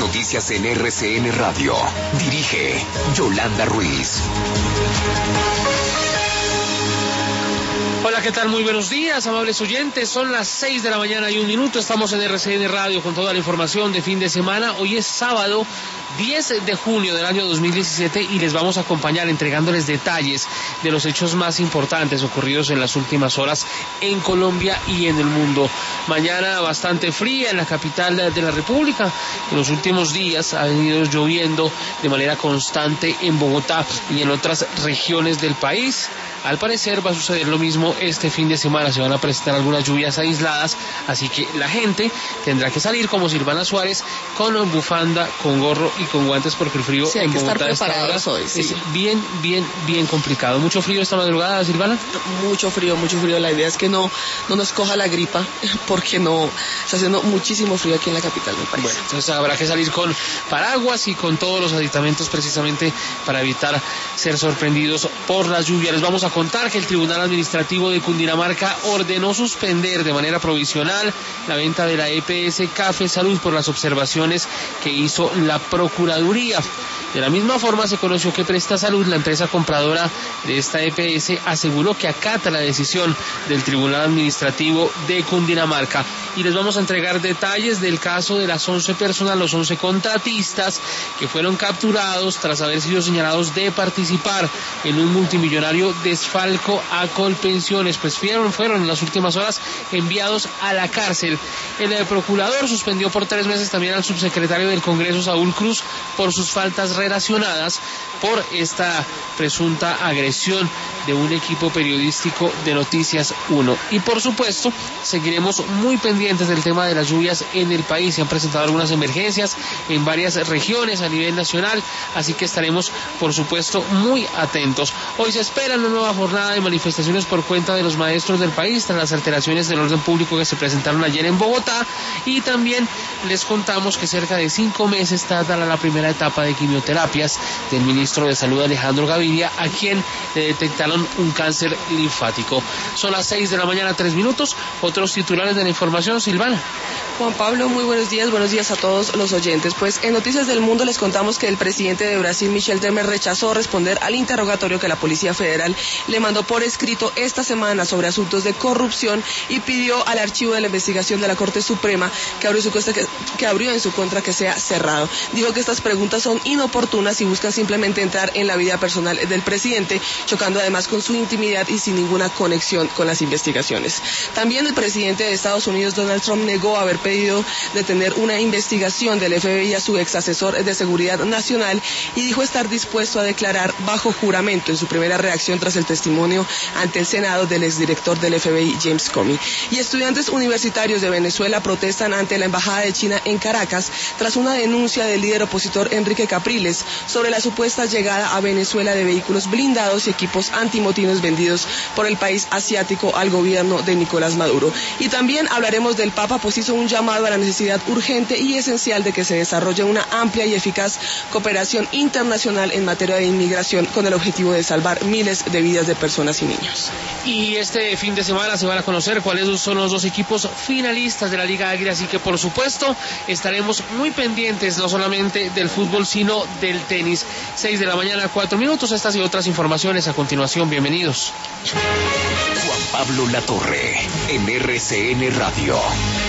noticias en RCN Radio. Dirige Yolanda Ruiz. Hola, ¿qué tal? Muy buenos días, amables oyentes. Son las 6 de la mañana y 1 minuto. Estamos en RCN Radio con toda la información de fin de semana. Hoy es sábado 10 de junio del año 2017 y les vamos a acompañar entregándoles detalles de los hechos más importantes ocurridos en las últimas horas en Colombia y en el mundo. Mañana bastante fría en la capital de la República. En los últimos días ha venido lloviendo de manera constante en Bogotá y en otras regiones del país. Al parecer va a suceder lo mismo este fin de semana. Se van a presentar algunas lluvias aisladas, así que la gente tendrá que salir como Silvana Suárez con bufanda, con gorro y con guantes, porque el frío en Bogotá a esta hora es bien complicado. ¿Mucho frío esta madrugada, Silvana? Mucho frío. La idea es que no nos coja la gripa, porque no está haciendo muchísimo frío aquí en la capital del país. Bueno, entonces habrá que salir con paraguas y con todos los aditamentos precisamente para evitar ser sorprendidos por la lluvia. Les vamos a contar que el Tribunal Administrativo de Cundinamarca ordenó suspender de manera provisional la venta de la EPS Café Salud por las observaciones que hizo la Procuraduría. De la misma forma se conoció que Presta Salud, la empresa compradora de esta EPS, aseguró que acata la decisión del Tribunal Administrativo de Cundinamarca. Y les vamos a entregar detalles del caso de las 11 personas, los 11 contratistas que fueron capturados tras haber sido señalados de participar en un multimillonario desfalco a Colpensiones, pues fueron en las últimas horas enviados a la cárcel. El procurador suspendió por 3 meses también al subsecretario del Congreso, Saúl Cruz, por sus faltas relacionadas por esta presunta agresión de un equipo periodístico de Noticias 1. Y por supuesto, seguiremos muy pendientes del tema de las lluvias en el país. Se han presentado algunas emergencias en varias regiones a nivel nacional, así que estaremos, por supuesto, muy atentos. Hoy se espera una nueva jornada de manifestaciones por cuenta de los maestros del país tras las alteraciones del orden público que se presentaron ayer en Bogotá, y también les contamos que cerca de 5 meses tarda la primera etapa de quimioterapias del ministro de Salud, Alejandro Gaviria, a quien le detectaron un cáncer linfático. Son las 6 de la mañana, 3 minutos. Otros titulares de la información, Silvana. Juan Pablo, muy buenos días a todos los oyentes. Pues en Noticias del Mundo les contamos que el presidente de Brasil, Michel Temer, rechazó responder al interrogatorio que la Policía Federal le mandó por escrito esta semana sobre asuntos de corrupción, y pidió al archivo de la investigación de la Corte Suprema que abrió en su contra que sea cerrado. Dijo que estas preguntas son inoportunas y buscan simplemente entrar en la vida personal del presidente, chocando además con su intimidad y sin ninguna conexión con las investigaciones. También el presidente de Estados Unidos, Donald Trump, negó haber pedido detener una investigación del FBI a su ex asesor de seguridad nacional y dijo estar dispuesto a declarar bajo juramento en su primera reacción tras el testimonio ante el Senado del exdirector del FBI, James Comey. Y estudiantes universitarios de Venezuela protestan ante la Embajada de China en Caracas tras una denuncia del líder opositor Enrique Capriles sobre la supuesta llegada a Venezuela de vehículos blindados y equipos antimotines vendidos por el país asiático al gobierno de Nicolás Maduro. Y también hablaremos del Papa, pues hizo un llamado a la necesidad urgente y esencial de que se desarrolle una amplia y eficaz cooperación internacional en materia de inmigración con el objetivo de salvar miles de vidas de personas y niños. Y este fin de semana se van a conocer cuáles son los 2 equipos finalistas de la Liga Águila, así que por supuesto estaremos muy pendientes no solamente del fútbol sino del tenis. 6 de la mañana, 4 minutos. Estas y otras informaciones a continuación. Bienvenidos. Juan Pablo Latorre, en RCN Radio.